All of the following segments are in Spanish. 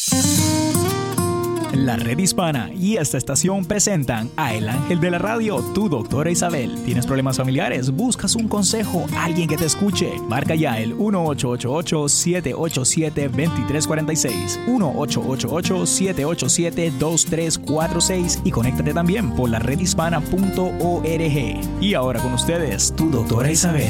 La Red Hispana y esta estación presentan a El Ángel de la Radio, tu doctora Isabel. ¿Tienes problemas familiares? ¿Buscas un consejo? ¿Alguien que te escuche? Marca ya el 1-888-787-2346, 1-888-787-2346 y conéctate también por la redhispana.org. Y ahora con ustedes, tu doctora Isabel.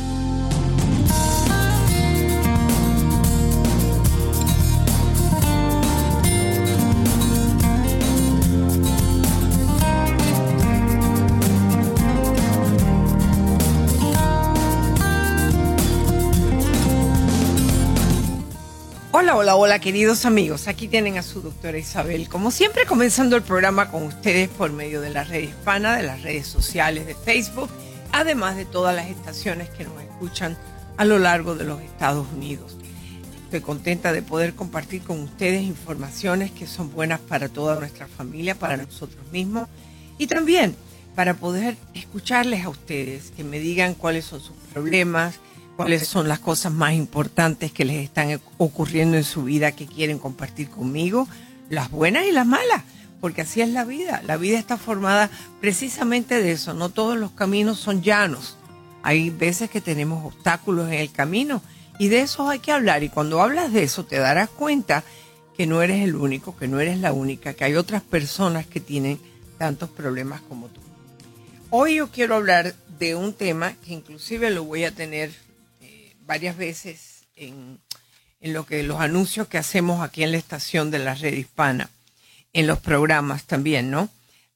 Hola, queridos amigos. Aquí tienen a su doctora Isabel. Como siempre, comenzando el programa con ustedes por medio de la Red Hispana, de las redes sociales de Facebook, además de todas las estaciones que nos escuchan a lo largo de los Estados Unidos. Estoy contenta de poder compartir con ustedes informaciones que son buenas para toda nuestra familia, para nosotros mismos y también para poder escucharles a ustedes, que me digan cuáles son sus problemas, cuáles son las cosas más importantes que les están ocurriendo en su vida que quieren compartir conmigo, las buenas y las malas, porque así es la vida. La vida está formada precisamente de eso. No todos los caminos son llanos. Hay veces que tenemos obstáculos en el camino y de eso hay que hablar. Y cuando hablas de eso te darás cuenta que no eres el único, que no eres la única, que hay otras personas que tienen tantos problemas como tú. Hoy yo quiero hablar de un tema que inclusive lo voy a tener varias veces en lo que los anuncios que hacemos aquí en la estación de la Red Hispana, en los programas también, ¿no?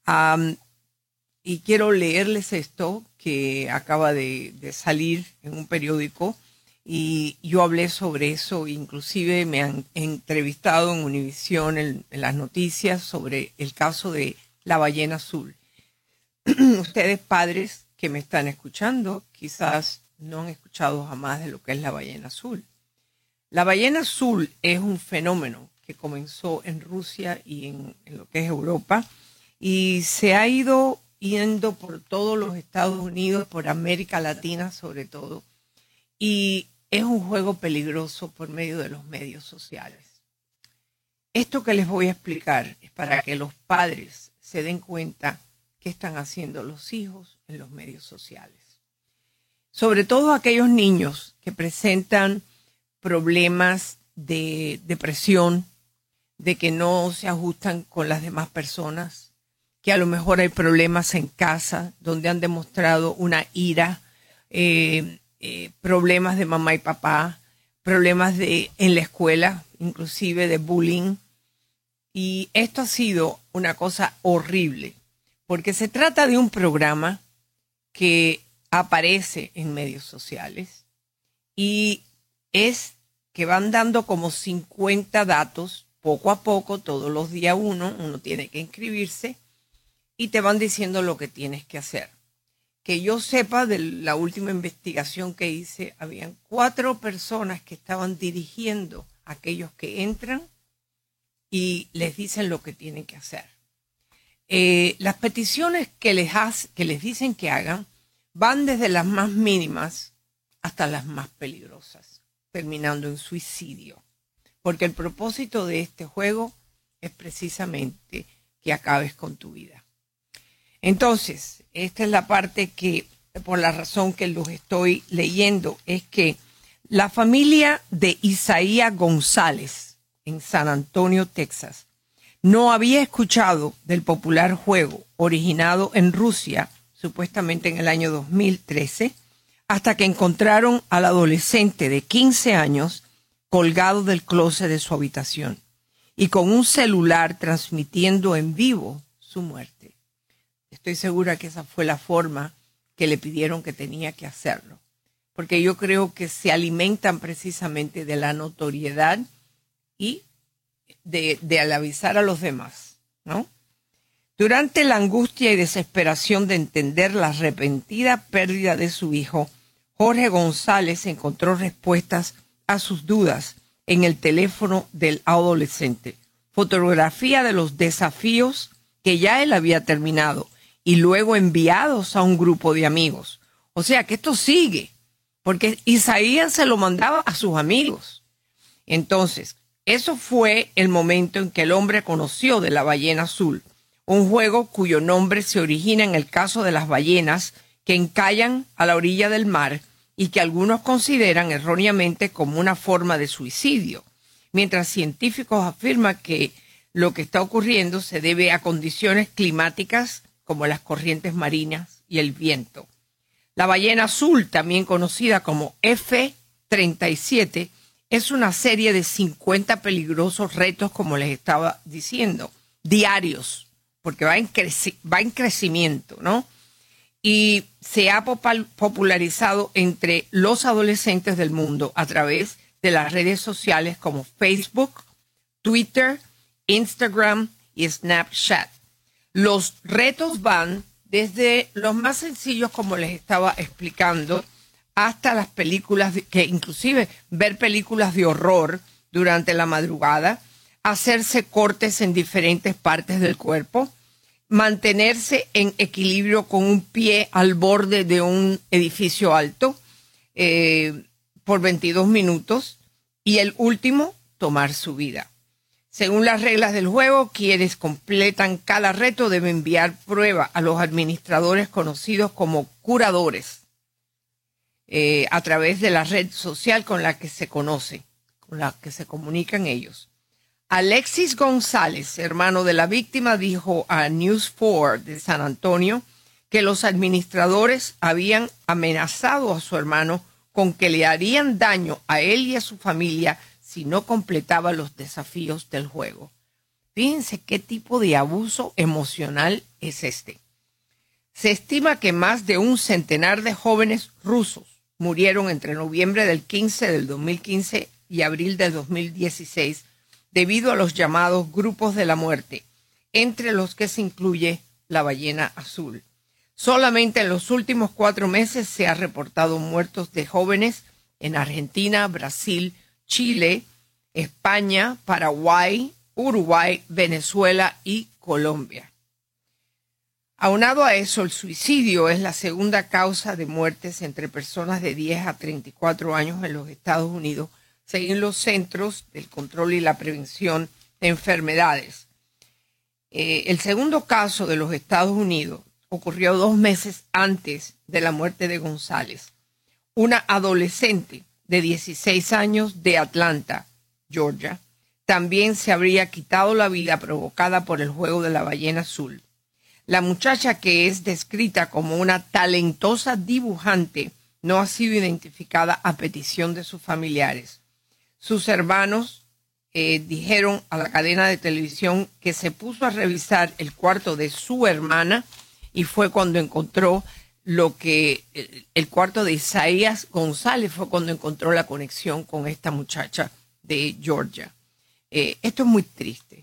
Y quiero leerles esto que acaba de salir en un periódico y yo hablé sobre eso, inclusive me han entrevistado en Univisión en las noticias sobre el caso de la ballena azul. Ustedes padres que me están escuchando, quizás no han escuchado jamás de lo que es la ballena azul. La ballena azul es un fenómeno que comenzó en Rusia y en lo que es Europa y se ha ido yendo por todos los Estados Unidos, por América Latina sobre todo, y es un juego peligroso por medio de los medios sociales. Esto que les voy a explicar es para que los padres se den cuenta qué están haciendo los hijos en los medios sociales. Sobre todo aquellos niños que presentan problemas de depresión, de que no se ajustan con las demás personas, que a lo mejor hay problemas en casa donde han demostrado una ira, problemas de mamá y papá, problemas en la escuela, inclusive de bullying. Y esto ha sido una cosa horrible, porque se trata de un programa que aparece en medios sociales y es que van dando como 50 datos poco a poco, todos los días uno tiene que inscribirse y te van diciendo lo que tienes que hacer. Que yo sepa, de la última investigación que hice, habían 4 personas que estaban dirigiendo a aquellos que entran y les dicen lo que tienen que hacer. Las peticiones que les dicen que hagan van desde las más mínimas hasta las más peligrosas, terminando en suicidio. Porque el propósito de este juego es precisamente que acabes con tu vida. Entonces, esta es la parte que, por la razón que los estoy leyendo, es que la familia de Isaías González en San Antonio, Texas, no había escuchado del popular juego originado en Rusia, supuestamente en el año 2013, hasta que encontraron al adolescente de 15 años colgado del closet de su habitación y con un celular transmitiendo en vivo su muerte. Estoy segura que esa fue la forma que le pidieron que tenía que hacerlo, porque yo creo que se alimentan precisamente de la notoriedad y de al avisar a los demás, ¿no? Durante la angustia y desesperación de entender la repentina pérdida de su hijo, Jorge González encontró respuestas a sus dudas en el teléfono del adolescente, fotografía de los desafíos que ya él había terminado y luego enviados a un grupo de amigos. O sea que esto sigue, porque Isaías se lo mandaba a sus amigos. Entonces, Eso fue el momento en que el hombre conoció de la ballena azul, un juego cuyo nombre se origina en el caso de las ballenas que encallan a la orilla del mar y que algunos consideran erróneamente como una forma de suicidio, mientras científicos afirman que lo que está ocurriendo se debe a condiciones climáticas como las corrientes marinas y el viento. La ballena azul, también conocida como F-37, es una serie de 50 peligrosos retos, como les estaba diciendo, diarios, porque va en crecimiento, ¿no? Y se ha popularizado entre los adolescentes del mundo a través de las redes sociales como Facebook, Twitter, Instagram y Snapchat. Los retos van desde los más sencillos, como les estaba explicando, hasta las películas, que inclusive ver películas de horror durante la madrugada, hacerse cortes en diferentes partes del cuerpo, mantenerse en equilibrio con un pie al borde de un edificio alto por 22 minutos y el último, tomar su vida. Según las reglas del juego, quienes completan cada reto deben enviar prueba a los administradores conocidos como curadores a través de la red social con la que se conoce, con la que se comunican ellos. Alexis González, hermano de la víctima, dijo a News 4 de San Antonio que los administradores habían amenazado a su hermano con que le harían daño a él y a su familia si no completaba los desafíos del juego. Fíjense qué tipo de abuso emocional es este. Se estima que más de un centenar de jóvenes rusos murieron entre noviembre del 2015 y abril del 2016 debido a los llamados grupos de la muerte, entre los que se incluye la ballena azul. Solamente en los últimos 4 meses se ha reportado muertos de jóvenes en Argentina, Brasil, Chile, España, Paraguay, Uruguay, Venezuela y Colombia. Aunado a eso, el suicidio es la segunda causa de muertes entre personas de 10 a 34 años en los Estados Unidos, según los Centros del Control y la Prevención de Enfermedades. El segundo caso de los Estados Unidos ocurrió 2 meses antes de la muerte de González. Una adolescente de 16 años de Atlanta, Georgia, también se habría quitado la vida provocada por el juego de la ballena azul. La muchacha, que es descrita como una talentosa dibujante, no ha sido identificada a petición de sus familiares. Sus hermanos dijeron a la cadena de televisión que se puso a revisar el cuarto de su hermana y fue cuando encontró el cuarto de Isaías González, fue cuando encontró la conexión con esta muchacha de Georgia. Esto es muy triste,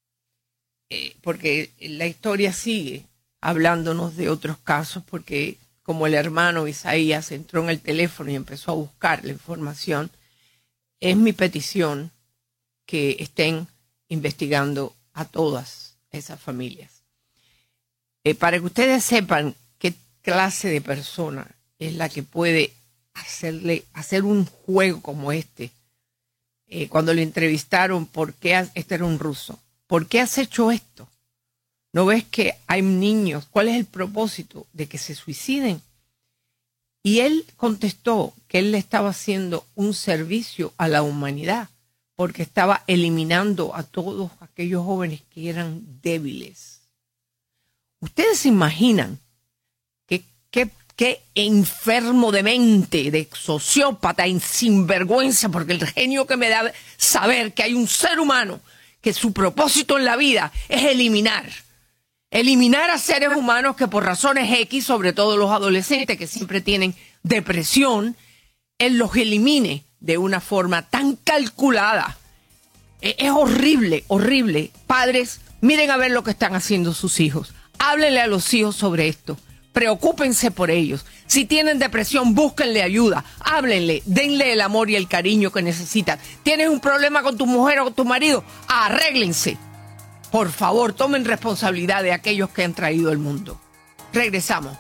porque la historia sigue hablándonos de otros casos, porque como el hermano Isaías entró en el teléfono y empezó a buscar la información, es mi petición que estén investigando a todas esas familias. Para que ustedes sepan qué clase de persona es la que puede hacer un juego como este. Cuando le entrevistaron, este era un ruso, ¿por qué has hecho esto? ¿No ves que hay niños? ¿Cuál es el propósito de que se suiciden? Y él contestó que él le estaba haciendo un servicio a la humanidad porque estaba eliminando a todos aquellos jóvenes que eran débiles. ¿Ustedes se imaginan qué enfermo de mente, de sociópata, sinvergüenza, porque el genio que me da saber que hay un ser humano que su propósito en la vida es eliminar a seres humanos que por razones X, sobre todo los adolescentes que siempre tienen depresión, él los elimine de una forma tan calculada. Es horrible, horrible. Padres, miren a ver lo que están haciendo sus hijos. Háblenle a los hijos sobre esto. Preocúpense por ellos. Si tienen depresión, búsquenle ayuda. Háblenle, denle el amor y el cariño que necesitan. ¿Tienes un problema con tu mujer o con tu marido? Arréglense. Por favor, tomen responsabilidad de aquellos que han traído al mundo. Regresamos.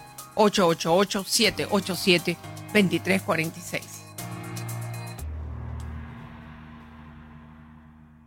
888-787-2346.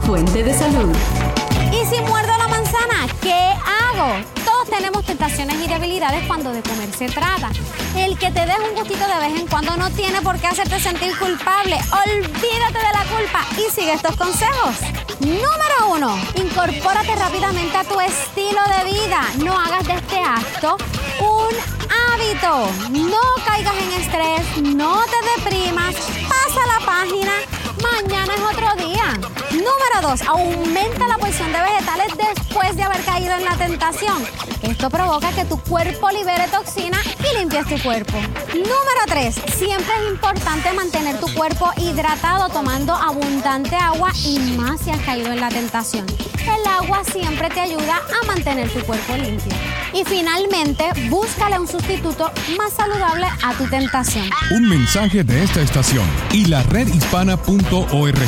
Fuente de salud. ¿Y si muerdo la manzana? ¿Qué hago? Todos tenemos tentaciones y debilidades cuando de comer se trata. El que te deje un gustito de vez en cuando no tiene por qué hacerte sentir culpable. Olvídate de la culpa y sigue estos consejos. Número 1. Incorpórate rápidamente a tu estilo de vida. No hagas de este acto un hábito. No caigas en estrés, no te deprimas, pasa la página. Mañana es otro día. Número 2. Aumenta la porción de vegetales después de haber caído en la tentación. Esto provoca que tu cuerpo libere toxina y limpies tu cuerpo. Número 3. Siempre es importante mantener tu cuerpo hidratado tomando abundante agua y más si has caído en la tentación. El agua siempre te ayuda a mantener tu cuerpo limpio. Y finalmente, búscale un sustituto más saludable a tu tentación. Un mensaje de esta estación y la redhispana.org.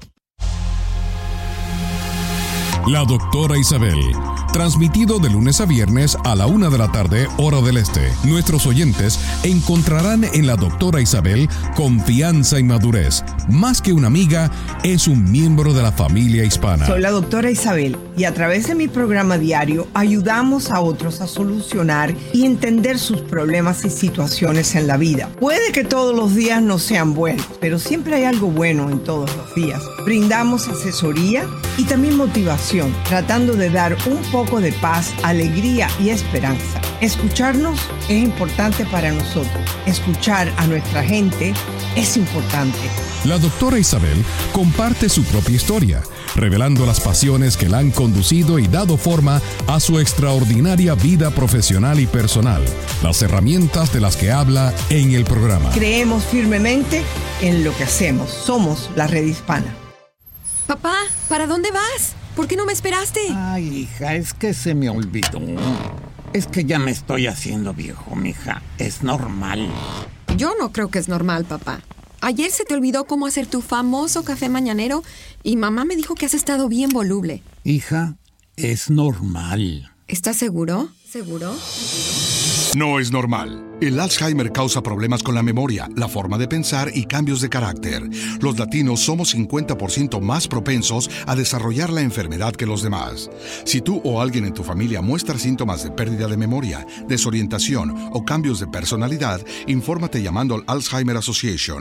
La doctora Isabel. Transmitido de lunes a viernes a la 1 de la tarde, hora del este. Nuestros oyentes encontrarán en la doctora Isabel confianza y madurez. Más que una amiga, es un miembro de la familia hispana. Soy la doctora Isabel y a través de mi programa diario ayudamos a otros a solucionar y entender sus problemas y situaciones en la vida. Puede que todos los días no sean buenos, pero siempre hay algo bueno en todos los días. Brindamos asesoría y también motivación, tratando de dar un poco de paz, alegría y esperanza. Escucharnos es importante para nosotros. Escuchar a nuestra gente es importante. La doctora Isabel comparte su propia historia, revelando las pasiones que la han conducido y dado forma a su extraordinaria vida profesional y personal. Las herramientas de las que habla en el programa. Creemos firmemente en lo que hacemos. Somos la Red Hispana. Papá, ¿para dónde vas? ¿Por qué no me esperaste? Ay, hija, es que se me olvidó. Es que ya me estoy haciendo viejo, mija. Es normal. Yo no creo que es normal, papá. Ayer se te olvidó cómo hacer tu famoso café mañanero y mamá me dijo que has estado bien voluble. Hija, es normal. ¿Estás seguro? ¿Seguro? No es normal. El Alzheimer causa problemas con la memoria, la forma de pensar y cambios de carácter. Los latinos somos 50% más propensos a desarrollar la enfermedad que los demás. Si tú o alguien en tu familia muestra síntomas de pérdida de memoria, desorientación o cambios de personalidad, infórmate llamando al Alzheimer Association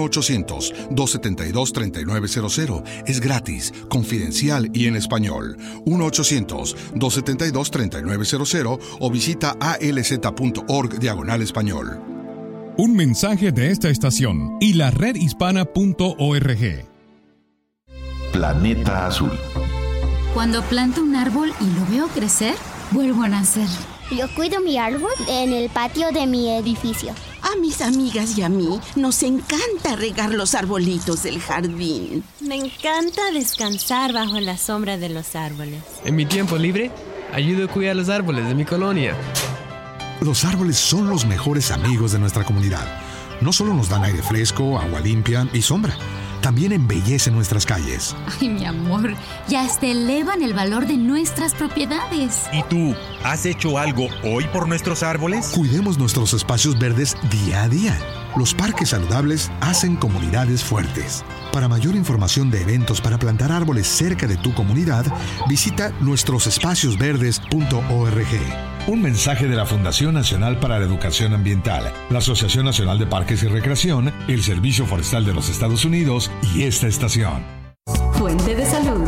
1-800-272-3900. Es gratis, confidencial y en español. 1-800-272-3900 o visita alz.org/español. Un mensaje de esta estación y la redhispana.org. Planeta Azul. Cuando planto un árbol y lo veo crecer, vuelvo a nacer. Yo cuido mi árbol en el patio de mi edificio. A mis amigas y a mí nos encanta regar los arbolitos del jardín. Me encanta descansar bajo la sombra de los árboles. En mi tiempo libre, ayudo a cuidar los árboles de mi colonia. Los árboles son los mejores amigos de nuestra comunidad. No solo nos dan aire fresco, agua limpia y sombra, también embellecen nuestras calles. Ay, mi amor, ya hasta elevan el valor de nuestras propiedades. ¿Y tú, has hecho algo hoy por nuestros árboles? Cuidemos nuestros espacios verdes día a día. Los parques saludables hacen comunidades fuertes. Para mayor información de eventos para plantar árboles cerca de tu comunidad, visita nuestrosespaciosverdes.org. Un mensaje de la Fundación Nacional para la Educación Ambiental, la Asociación Nacional de Parques y Recreación, el Servicio Forestal de los Estados Unidos y esta estación. Fuente de salud.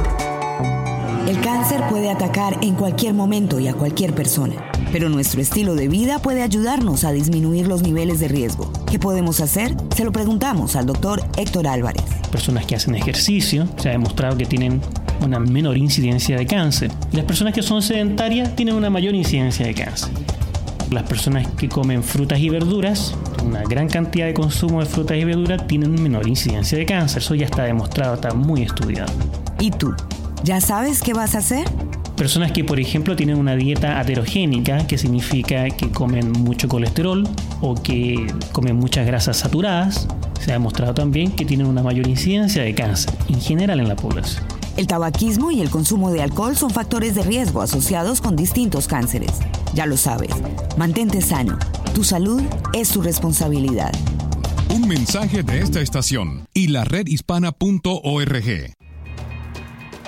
El cáncer puede atacar en cualquier momento y a cualquier persona, pero nuestro estilo de vida puede ayudarnos a disminuir los niveles de riesgo. ¿Qué podemos hacer? Se lo preguntamos al doctor Héctor Álvarez. Personas que hacen ejercicio, se ha demostrado que tienen una menor incidencia de cáncer. Y las personas que son sedentarias tienen una mayor incidencia de cáncer. Las personas que comen frutas y verduras, una gran cantidad de consumo de frutas y verduras, tienen menor incidencia de cáncer. Eso ya está demostrado, está muy estudiado. ¿Y tú? ¿Ya sabes qué vas a hacer? Personas que, por ejemplo, tienen una dieta aterogénica, que significa que comen mucho colesterol o que comen muchas grasas saturadas, se ha demostrado también que tienen una mayor incidencia de cáncer en general en la población. El tabaquismo y el consumo de alcohol son factores de riesgo asociados con distintos cánceres. Ya lo sabes, mantente sano. Tu salud es tu responsabilidad. Un mensaje de esta estación y la redhispana.org.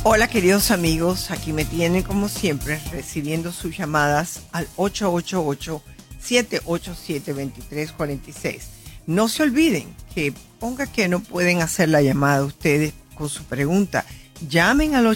Hola queridos amigos, aquí me tienen como siempre recibiendo sus llamadas al 888-787-2346. No se olviden que ponga que no pueden hacer la llamada ustedes con su pregunta. Llamen al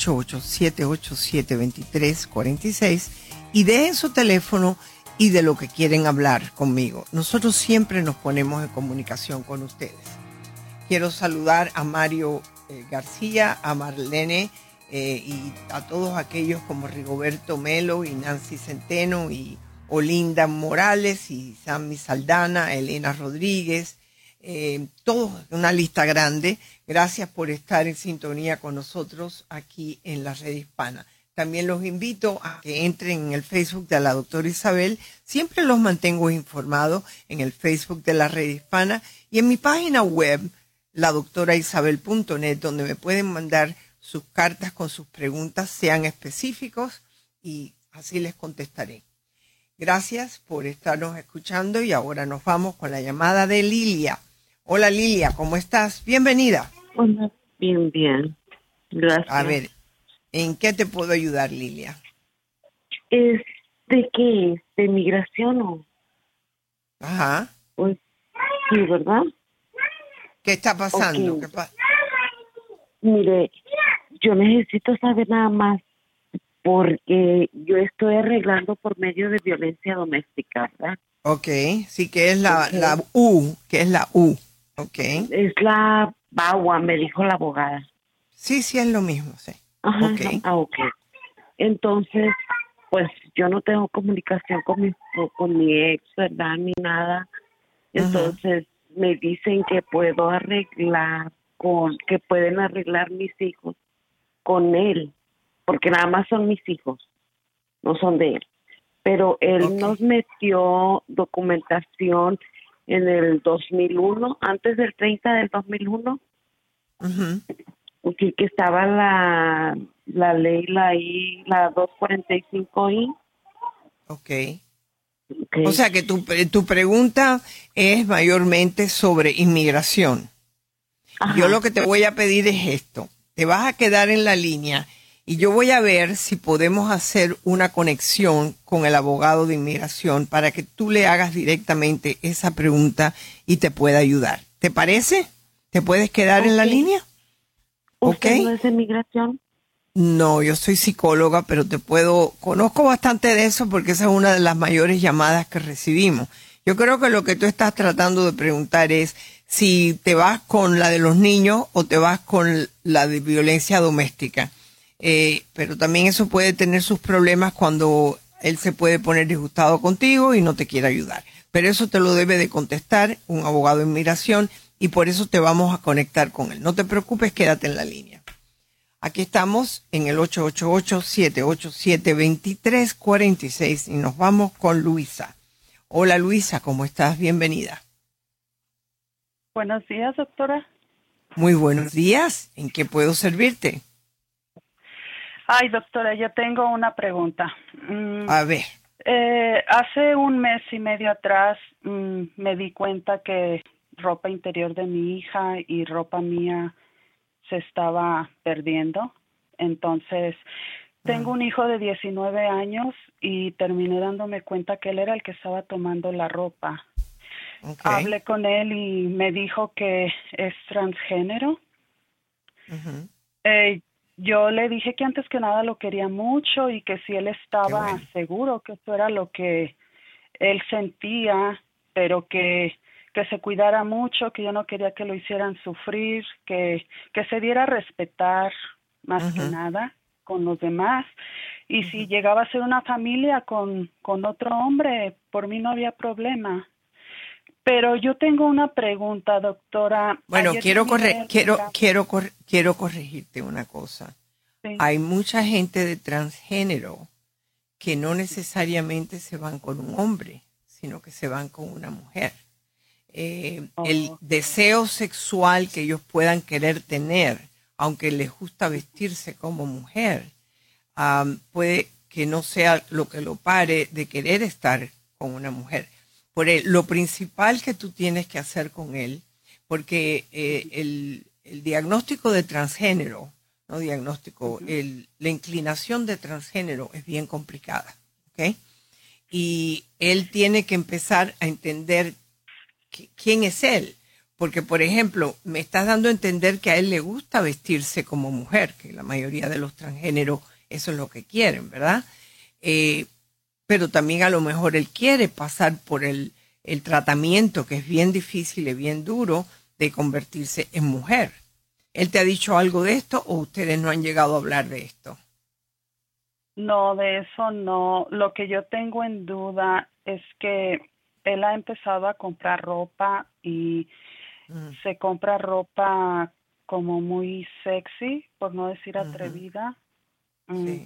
888-787-2346 y dejen su teléfono y de lo que quieren hablar conmigo. Nosotros siempre nos ponemos en comunicación con ustedes. Quiero saludar a Mario García, a Marlene y a todos aquellos como Rigoberto Melo y Nancy Centeno y Olinda Morales y Sammy Saldana, Elena Rodríguez, todos, una lista grande. Gracias por estar en sintonía con nosotros aquí en la Red Hispana. También los invito a que entren en el Facebook de la doctora Isabel. Siempre los mantengo informados en el Facebook de la Red Hispana y en mi página web, ladoctoraisabel.net, donde me pueden mandar sus cartas con sus preguntas, sean específicos y así les contestaré. Gracias por estarnos escuchando y ahora nos vamos con la llamada de Lilia. Hola Lilia, ¿cómo estás? Bienvenida. Hola, bien. Gracias. A ver, ¿en qué te puedo ayudar, Lilia? ¿Es de qué es? ¿De migración o...? Ajá. Pues, sí, ¿verdad? ¿Qué está pasando? Okay. Mire, yo necesito saber nada más porque yo estoy arreglando por medio de violencia doméstica, ¿verdad? Ok, sí, que es la U, que es la U, ok. Es la BAWA, me dijo la abogada. Sí, es lo mismo, sí. Ajá, okay. Ok. Entonces, pues yo no tengo comunicación con mi ex, ¿verdad? Ni nada. Entonces, me dicen que puedo arreglar que pueden arreglar mis hijos con él, porque nada más son mis hijos, no son de él. Pero él nos metió documentación en el 2001, antes del 30 del 2001, que estaba la ley, la 245I. Okay. O sea que tu pregunta es mayormente sobre inmigración. Ajá. Yo lo que te voy a pedir es esto. Te vas a quedar en la línea y yo voy a ver si podemos hacer una conexión con el abogado de inmigración para que tú le hagas directamente esa pregunta y te pueda ayudar. ¿Te parece? ¿Te puedes quedar en la línea? ¿Usted no es de inmigración? No, yo soy psicóloga, pero conozco bastante de eso porque esa es una de las mayores llamadas que recibimos. Yo creo que lo que tú estás tratando de preguntar es si te vas con la de los niños o te vas con la de violencia doméstica. Pero también eso puede tener sus problemas cuando él se puede poner disgustado contigo y no te quiere ayudar. Pero eso te lo debe de contestar un abogado de inmigración y por eso te vamos a conectar con él. No te preocupes, quédate en la línea. Aquí estamos en el 888-787-2346 y nos vamos con Luisa. Hola Luisa, ¿cómo estás? Bienvenida. Buenos días, doctora. Muy buenos días. ¿En qué puedo servirte? Ay, doctora, yo tengo una pregunta. A ver. Hace un mes y medio atrás me di cuenta que ropa interior de mi hija y ropa mía se estaba perdiendo. Entonces, tengo un hijo de 19 años y terminé dándome cuenta que él era el que estaba tomando la ropa. Okay. Hablé con él y me dijo que es transgénero. Yo le dije que antes que nada lo quería mucho y que si él estaba seguro que esto era lo que él sentía, pero que se cuidara mucho, que yo no quería que lo hicieran sufrir, que se diera a respetar más que nada con los demás. Y si llegaba a ser una familia con otro hombre, por mí no había problema. Pero yo tengo una pregunta, doctora. Bueno, quiero corregirte una cosa. Sí. Hay mucha gente de transgénero que no necesariamente se van con un hombre, sino que se van con una mujer. El deseo sexual que ellos puedan querer tener, aunque les gusta vestirse como mujer, puede que no sea lo que lo pare de querer estar con una mujer. Por lo principal que tú tienes que hacer con él, porque el diagnóstico de transgénero no diagnóstico, la inclinación de transgénero es bien complicada, ¿ok? Y él tiene que empezar a entender quién es él. Porque, por ejemplo, me estás dando a entender que a él le gusta vestirse como mujer, que la mayoría de los transgéneros eso es lo que quieren, ¿verdad? Pero también a lo mejor él quiere pasar por el tratamiento, que es bien difícil y bien duro, de convertirse en mujer. ¿Él te ha dicho algo de esto o ustedes no han llegado a hablar de esto? No, de eso no. Lo que yo tengo en duda es que él ha empezado a comprar ropa y se compra ropa como muy sexy, por no decir atrevida, sí.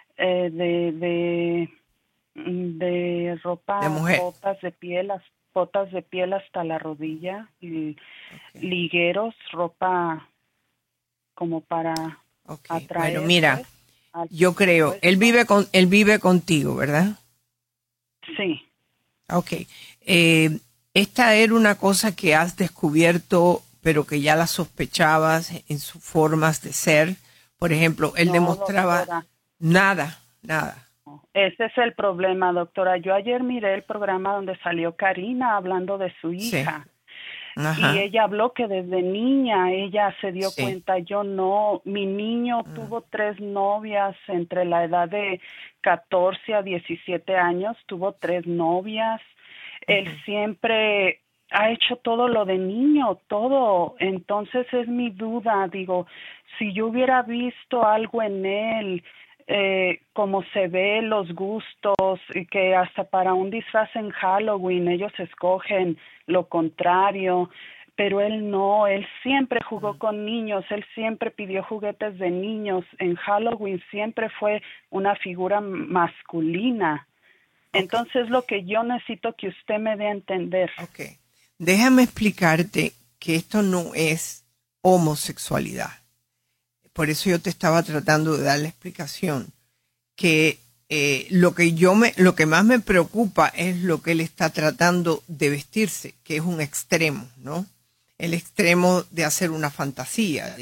De ropa, de mujer. botas de piel hasta la rodilla y ligueros, ropa como para atraer. Bueno, mira, yo creo, él vive contigo, ¿verdad? Sí. Okay. Esta era una cosa que has descubierto, pero que ya la sospechabas en sus formas de ser. Por ejemplo, él demostraba doctora. Nada. Ese es el problema, doctora. Yo ayer miré el programa donde salió Karina hablando de su hija. Sí. Y ella habló que desde niña ella se dio cuenta. Yo no. Mi niño tuvo 3 novias entre la edad de 14 a 17 años. Tuvo 3 novias. Él siempre ha hecho todo lo de niño, todo. Entonces es mi duda. Digo, si yo hubiera visto algo en él, como se ve, los gustos, y que hasta para un disfraz en Halloween ellos escogen lo contrario, pero él no, él siempre jugó con niños, él siempre pidió juguetes de niños, en Halloween siempre fue una figura masculina. Entonces lo que yo necesito que usted me dé a entender. Déjame explicarte que esto no es homosexualidad. Por eso yo te estaba tratando de dar la explicación, que lo que más me preocupa es lo que él está tratando de vestirse, que es un extremo, ¿no? El extremo de hacer una fantasía,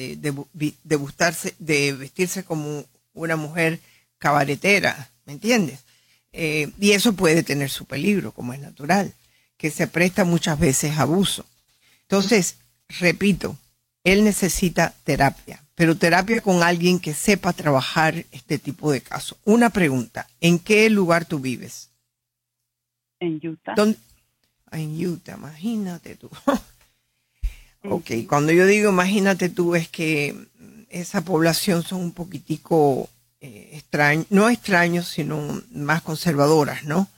de vestirse como una mujer cabaretera, ¿me entiendes? Y eso puede tener su peligro, como es natural, que se presta muchas veces a abuso. Entonces, repito, él necesita terapia, pero terapia con alguien que sepa trabajar este tipo de casos. Una pregunta, ¿en qué lugar tú vives? En Utah. En Utah, imagínate tú. Ok, cuando yo digo imagínate tú es que esa población son un poquitico no extraños, sino más conservadoras, ¿no?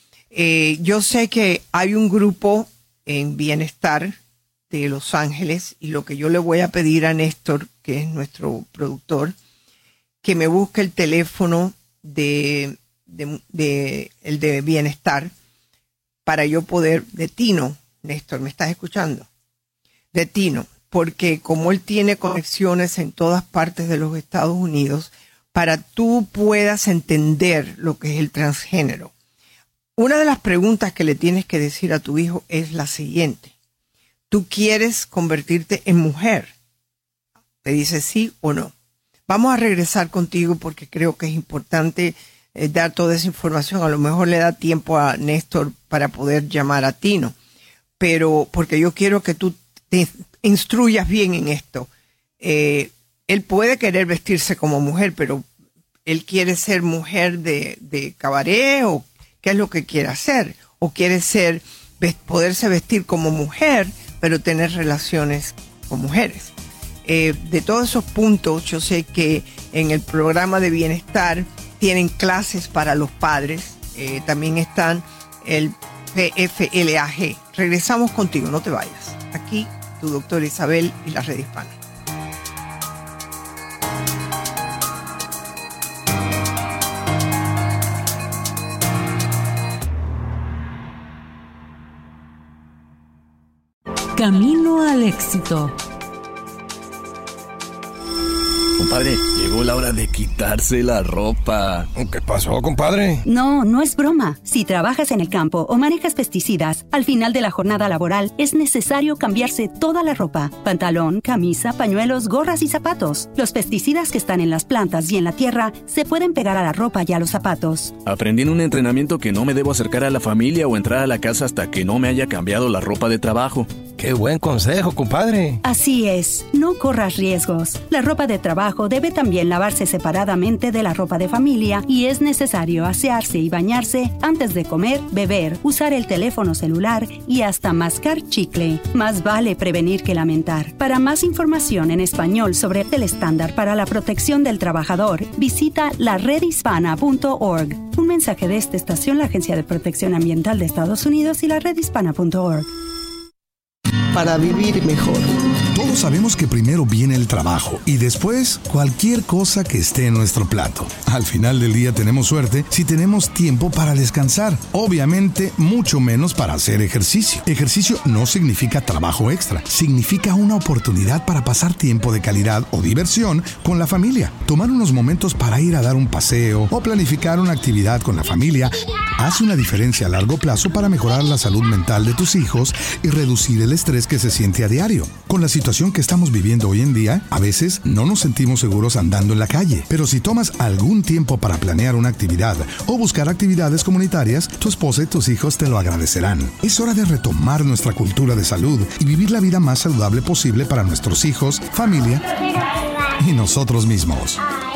Yo sé que hay un grupo en Bienestar de Los Ángeles y lo que yo le voy a pedir a Néstor, que es nuestro productor, que me busque el teléfono el de Bienestar para yo poder, de Tino, Néstor, ¿me estás escuchando? De Tino, porque como él tiene conexiones en todas partes de los Estados Unidos, para tú puedas entender lo que es el transgénero. Una de las preguntas que le tienes que decir a tu hijo es la siguiente. ¿Tú quieres convertirte en mujer? Te dice sí o no. Vamos a regresar contigo porque creo que es importante dar toda esa información. A lo mejor le da tiempo a Néstor para poder llamar a Tino. Pero porque yo quiero que tú te instruyas bien en esto. Él puede querer vestirse como mujer, pero él quiere ser mujer de cabaret o qué es lo que quiere hacer. O quiere poderse vestir como mujer, pero tener relaciones con mujeres. De todos esos puntos, yo sé que en el programa de Bienestar tienen clases para los padres. También están el PFLAG. Regresamos contigo, no te vayas. Aquí tu doctora Isabel y la Red Hispana. Camino al éxito. Compadre, llegó la hora de quitarse la ropa. ¿Qué pasó, compadre? No es broma. Si trabajas en el campo o manejas pesticidas, al final de la jornada laboral es necesario cambiarse toda la ropa. Pantalón, camisa, pañuelos, gorras y zapatos. Los pesticidas que están en las plantas y en la tierra se pueden pegar a la ropa y a los zapatos. Aprendí en un entrenamiento que no me debo acercar a la familia o entrar a la casa hasta que no me haya cambiado la ropa de trabajo. ¡Qué buen consejo, compadre! Así es, no corras riesgos. La ropa de trabajo debe también lavarse separadamente de la ropa de familia y es necesario asearse y bañarse antes de comer, beber, usar el teléfono celular y hasta mascar chicle. Más vale prevenir que lamentar. Para más información en español sobre el estándar para la protección del trabajador, visita laredhispana.org. Un mensaje de esta estación, la Agencia de Protección Ambiental de Estados Unidos y laredhispana.org. Para vivir mejor. Todos sabemos que primero viene el trabajo y después cualquier cosa que esté en nuestro plato. Al final del día tenemos suerte si tenemos tiempo para descansar. Obviamente, mucho menos para hacer ejercicio. Ejercicio no significa trabajo extra. Significa una oportunidad para pasar tiempo de calidad o diversión con la familia. Tomar unos momentos para ir a dar un paseo o planificar una actividad con la familia hace una diferencia a largo plazo para mejorar la salud mental de tus hijos y reducir el estrés que se siente a diario. Con la situación que estamos viviendo hoy en día, a veces no nos sentimos seguros andando en la calle. Pero si tomas algún tiempo para planear una actividad o buscar actividades comunitarias, tu esposa y tus hijos te lo agradecerán. Es hora de retomar nuestra cultura de salud y vivir la vida más saludable posible para nuestros hijos, familia y nosotros mismos.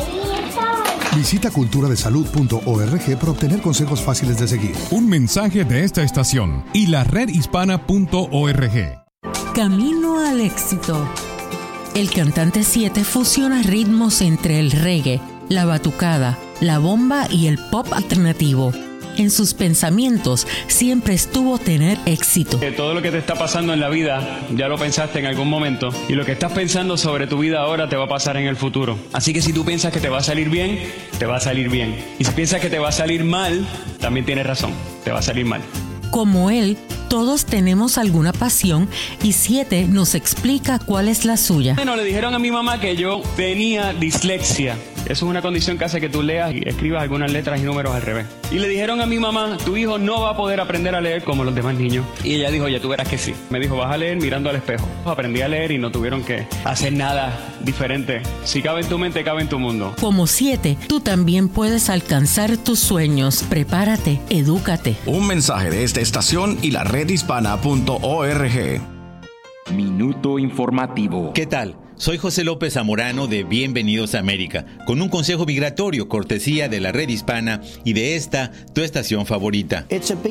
Visita culturadesalud.org para obtener consejos fáciles de seguir. Un mensaje de esta estación y la redhispana.org. Camino al éxito. El cantante 7 fusiona ritmos entre el reggae, la batucada, la bomba y el pop alternativo. En sus pensamientos siempre estuvo tener éxito. Todo lo que te está pasando en la vida, ya lo pensaste en algún momento. Y lo que estás pensando sobre tu vida ahora te va a pasar en el futuro. Así que si tú piensas que te va a salir bien, te va a salir bien. Y si piensas que te va a salir mal, también tienes razón, te va a salir mal. Como él, todos tenemos alguna pasión y 7 nos explica cuál es la suya. Bueno, le dijeron a mi mamá que yo tenía dislexia. Eso es una condición que hace que tú leas y escribas algunas letras y números al revés. Y le dijeron a mi mamá, tu hijo no va a poder aprender a leer como los demás niños. Y ella dijo, ya tú verás que sí. Me dijo, vas a leer mirando al espejo. Aprendí a leer y no tuvieron que hacer nada diferente. Si cabe en tu mente, cabe en tu mundo. Como 7, tú también puedes alcanzar tus sueños. Prepárate, edúcate. Un mensaje de esta estación y la redhispana.org. Minuto informativo. ¿Qué tal? Soy José López Zamorano de Bienvenidos a América, con un consejo migratorio cortesía de la Red Hispana y de esta, tu estación favorita.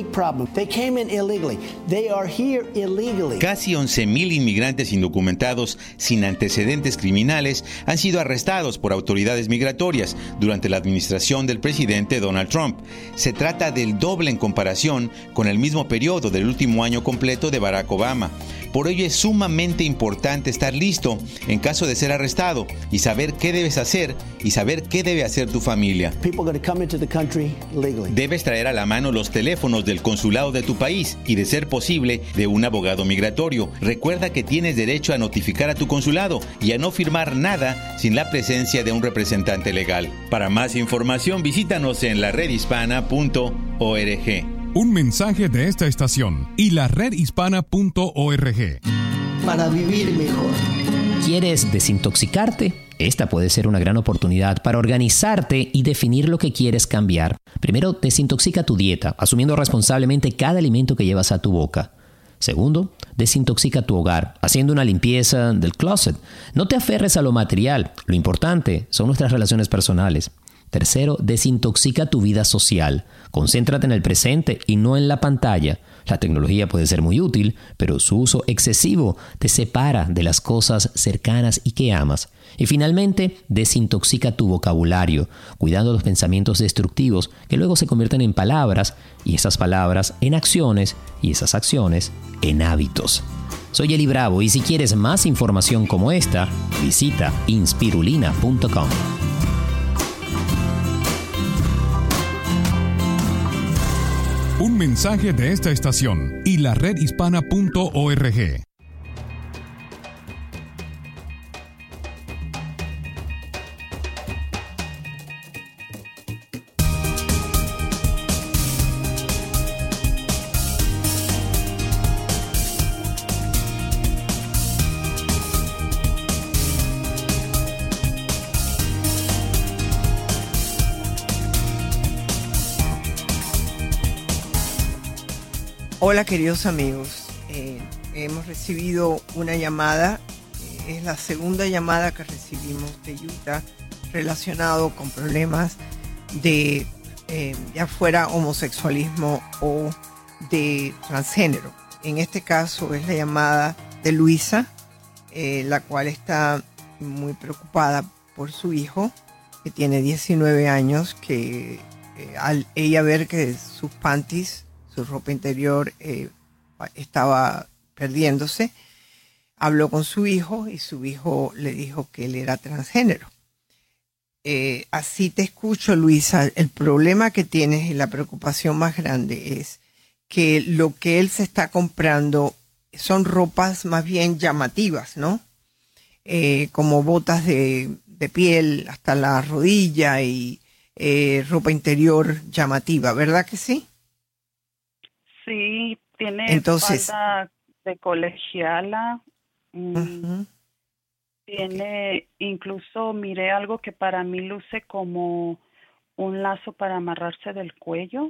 Casi 11,000 inmigrantes indocumentados sin antecedentes criminales han sido arrestados por autoridades migratorias durante la administración del presidente Donald Trump. Se trata del doble en comparación con el mismo periodo del último año completo de Barack Obama. Por ello es sumamente importante estar listo en caso de ser arrestado y saber qué debes hacer y saber qué debe hacer tu familia. Debes traer a la mano los teléfonos del consulado de tu país y, de ser posible, de un abogado migratorio. Recuerda que tienes derecho a notificar a tu consulado y a no firmar nada sin la presencia de un representante legal. Para más información, visítanos en laredhispana.org. Un mensaje de esta estación y la redhispana.org. Para vivir mejor. ¿Quieres desintoxicarte? Esta puede ser una gran oportunidad para organizarte y definir lo que quieres cambiar. Primero, desintoxica tu dieta, asumiendo responsablemente cada alimento que llevas a tu boca. Segundo, desintoxica tu hogar, haciendo una limpieza del closet. No te aferres a lo material. Lo importante son nuestras relaciones personales. Tercero, desintoxica tu vida social. Concéntrate en el presente y no en la pantalla. La tecnología puede ser muy útil, pero su uso excesivo te separa de las cosas cercanas y que amas. Y finalmente, desintoxica tu vocabulario, cuidando los pensamientos destructivos que luego se convierten en palabras, y esas palabras en acciones, y esas acciones en hábitos. Soy Eli Bravo y si quieres más información como esta, visita inspirulina.com. Un mensaje de esta estación y la redhispana.org. Hola, queridos amigos. Hemos recibido una llamada. Es la segunda llamada que recibimos de Utah relacionado con problemas de ya fuera homosexualismo o de transgénero. En este caso es la llamada de Luisa, la cual está muy preocupada por su hijo, que tiene 19 años, que al ella ver que sus panties, su ropa interior estaba perdiéndose, habló con su hijo y su hijo le dijo que él era transgénero. Así te escucho, Luisa. El problema que tienes y la preocupación más grande es que lo que él se está comprando son ropas más bien llamativas, ¿no? Como botas de piel hasta la rodilla y ropa interior llamativa, ¿verdad que sí? Sí, tiene Entonces, falda de colegiala. Tiene, incluso miré algo que para mí luce como un lazo para amarrarse del cuello.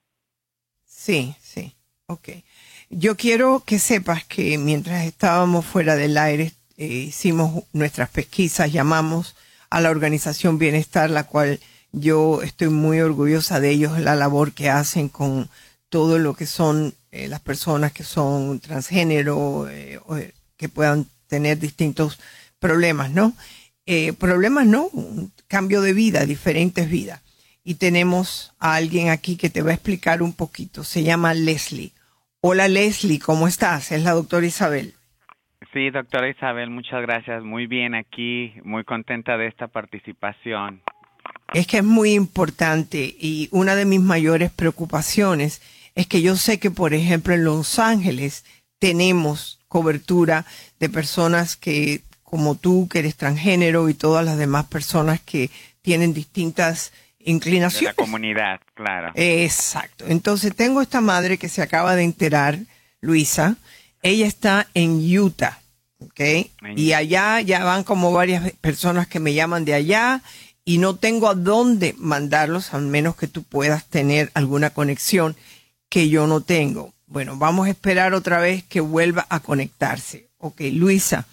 Sí, ok. Yo quiero que sepas que mientras estábamos fuera del aire, hicimos nuestras pesquisas, llamamos a la organización Bienestar, la cual yo estoy muy orgullosa de ellos, la labor que hacen con todo lo que son las personas que son transgénero, que puedan tener distintos problemas, ¿no? Problemas no, un cambio de vida, diferentes vidas. Y tenemos a alguien aquí que te va a explicar un poquito. Se llama Leslie. Hola Leslie, ¿cómo estás? Es la doctora Isabel. Sí, doctora Isabel, muchas gracias. Muy bien aquí, muy contenta de esta participación. Es que es muy importante y una de mis mayores preocupaciones es que yo sé que, por ejemplo, en Los Ángeles tenemos cobertura de personas que, como tú, que eres transgénero, y todas las demás personas que tienen distintas inclinaciones. De la comunidad, claro. Exacto. Entonces tengo esta madre que se acaba de enterar, Luisa. Ella está en Utah, ¿ok? Y allá ya van como varias personas que me llaman de allá y no tengo a dónde mandarlos, al menos que tú puedas tener alguna conexión que yo no tengo. Bueno, vamos a esperar otra vez que vuelva a conectarse. Ok, Luisa,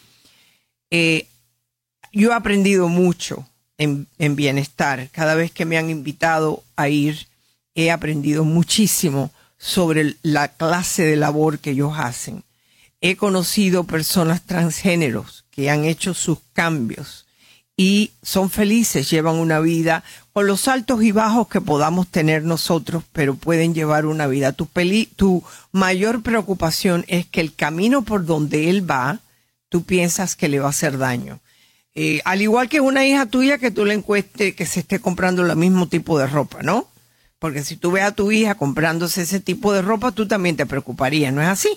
yo he aprendido mucho en Bienestar. Cada vez que me han invitado a ir, he aprendido muchísimo sobre la clase de labor que ellos hacen. He conocido personas transgéneros que han hecho sus cambios y son felices, llevan una vida con los altos y bajos que podamos tener nosotros, pero pueden llevar una vida. Tu mayor preocupación es que el camino por donde él va, tú piensas que le va a hacer daño. Al igual que una hija tuya que tú le encuestes que se esté comprando el mismo tipo de ropa, ¿no? Porque si tú ves a tu hija comprándose ese tipo de ropa, tú también te preocuparías, ¿no es así?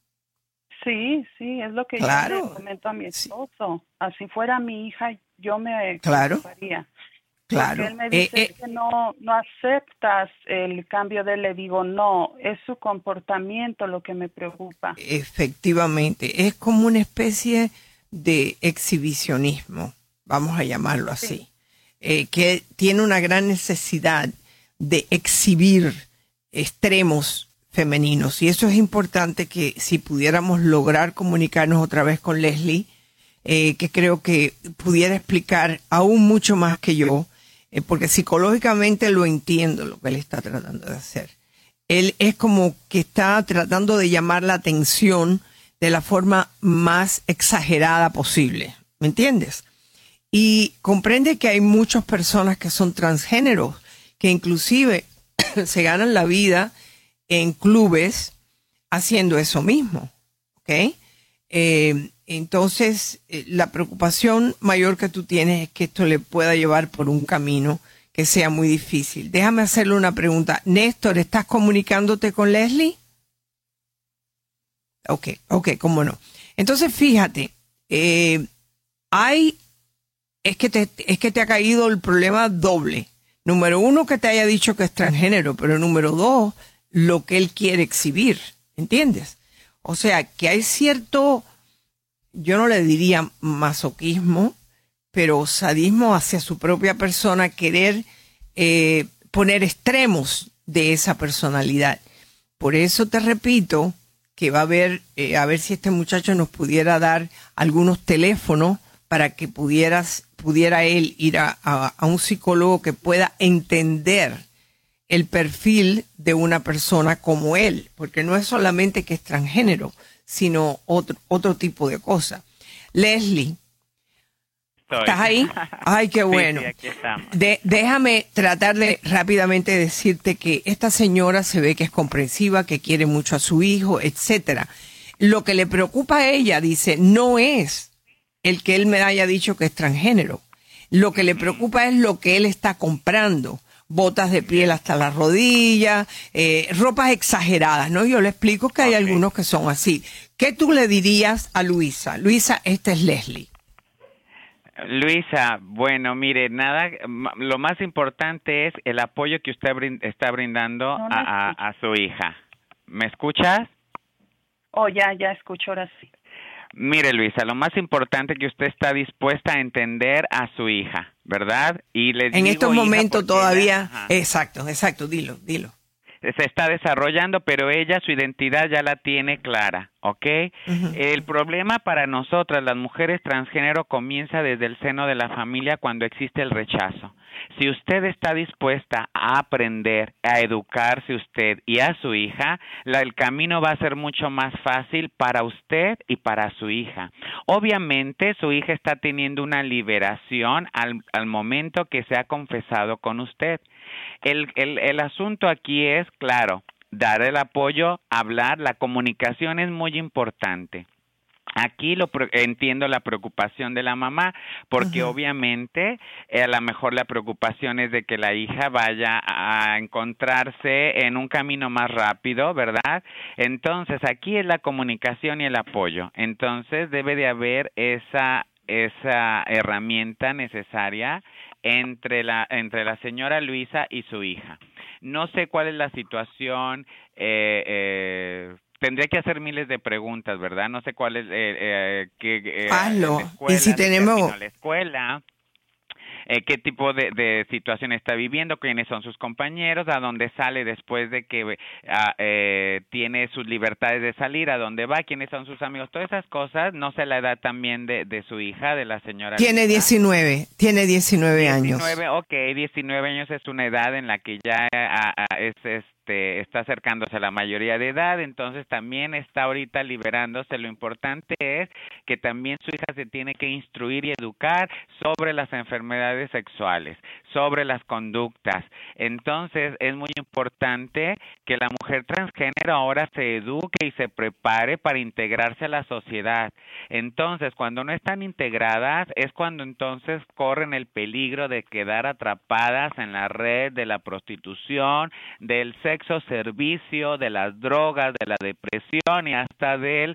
Sí, es lo que yo le comento a mi esposo. Así fuera mi hija, yo me preocuparía. Claro. Porque él me dice que no aceptas el cambio de él. Le digo, no, es su comportamiento lo que me preocupa. Efectivamente, es como una especie de exhibicionismo, vamos a llamarlo así, que tiene una gran necesidad de exhibir extremos femeninos. Y eso es importante, que si pudiéramos lograr comunicarnos otra vez con Leslie, que creo que pudiera explicar aún mucho más que yo, porque psicológicamente lo entiendo lo que él está tratando de hacer. Él es como que está tratando de llamar la atención de la forma más exagerada posible, ¿me entiendes? Y comprende que hay muchas personas que son transgéneros, que inclusive se ganan la vida en clubes haciendo eso mismo, ¿ok? Entonces, la preocupación mayor que tú tienes es que esto le pueda llevar por un camino que sea muy difícil. Déjame hacerle una pregunta. Néstor, ¿estás comunicándote con Leslie? Ok, cómo no. Entonces, fíjate, es que te ha caído el problema doble. Número uno, que te haya dicho que es transgénero, pero número dos, lo que él quiere exhibir, ¿entiendes? O sea, que hay cierto, yo no le diría masoquismo, pero sadismo hacia su propia persona, querer poner extremos de esa personalidad. Por eso te repito que va a ver si este muchacho nos pudiera dar algunos teléfonos para que pudiera él ir a un psicólogo que pueda entender el perfil de una persona como él, porque no es solamente que es transgénero, sino otro tipo de cosa. Leslie, ¿estás ahí? Ay, qué bueno. Sí, aquí estamos. Déjame tratar de rápidamente decirte que esta señora se ve que es comprensiva, que quiere mucho a su hijo, etcétera. Lo que le preocupa a ella, dice, no es el que él me haya dicho que es transgénero. Lo que le preocupa es lo que él está comprando. Botas de piel hasta la rodilla, ropas exageradas, ¿no? Yo le explico que hay algunos que son así. ¿Qué tú le dirías a Luisa? Luisa, esta es Leslie. Luisa, bueno, mire, lo más importante es el apoyo que usted está brindando a su hija. ¿Me escuchas? Ya escucho, ahora sí. Mire, Luisa, lo más importante es que usted está dispuesta a entender a su hija, ¿verdad? Y le en digo, estos momentos todavía, ajá. Exacto, dilo. Se está desarrollando, pero ella su identidad ya la tiene clara, ¿ok? Uh-huh. El problema para nosotras, las mujeres transgénero, comienza desde el seno de la familia cuando existe el rechazo. Si usted está dispuesta a aprender, a educarse usted y a su hija, el camino va a ser mucho más fácil para usted y para su hija. Obviamente, su hija está teniendo una liberación al momento que se ha confesado con usted. El asunto aquí es, claro, dar el apoyo, hablar, la comunicación es muy importante. Aquí entiendo la preocupación de la mamá, porque obviamente a lo mejor la preocupación es de que la hija vaya a encontrarse en un camino más rápido, ¿verdad? Entonces, aquí es la comunicación y el apoyo. Entonces, debe de haber esa herramienta necesaria entre la señora Luisa y su hija. No sé cuál es la situación, tendría que hacer miles de preguntas, ¿verdad? No sé cuál es hazlo. Y si tenemos la escuela, qué tipo de situación está viviendo, quiénes son sus compañeros, a dónde sale después de que tiene sus libertades de salir, a dónde va, quiénes son sus amigos, todas esas cosas. No sé la edad también de su hija, de la señora. Tiene 19 años. 19 años es una edad en la que ya está acercándose a la mayoría de edad, entonces también está ahorita liberándose. Lo importante es que también su hija se tiene que instruir y educar sobre las enfermedades sexuales, sobre las conductas. Entonces es muy importante que la mujer transgénero ahora se eduque y se prepare para integrarse a la sociedad. Entonces, cuando no están integradas es cuando entonces corren el peligro de quedar atrapadas en la red de la prostitución, del sexo servicio, de las drogas, de la depresión y hasta del